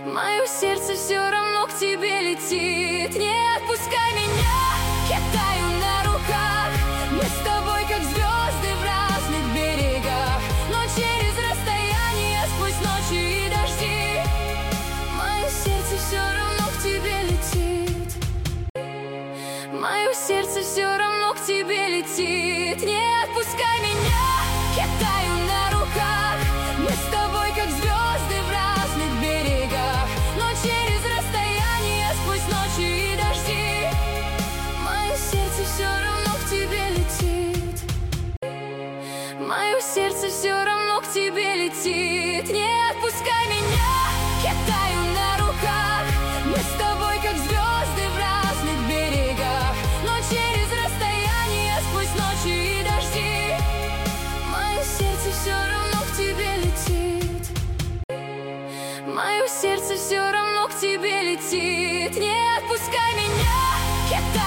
Мое сердце все равно к тебе летит. Не отпускай меня, я таю на руках. Мы с тобой как звезды в разных берегах, но через расстояние, сквозь ночи и дожди. Мое сердце все равно к тебе летит. Мое сердце все равно к тебе летит. Не отпускай меня, я таю на руках. Мы с тобой как звезды в разных берегах, но через расстояние, сквозь ночи и дожди. Мое сердце все равно к тебе летит. Мое сердце все равно к тебе летит. Не отпускай меня, я таю на руках. Мы с тобой как звезды в разных берегах, но через расстояние, сквозь ночи и дожди. Мое сердце все равно к тебе летит. Мое сердце все равно к тебе летит. Не отпускай меня, я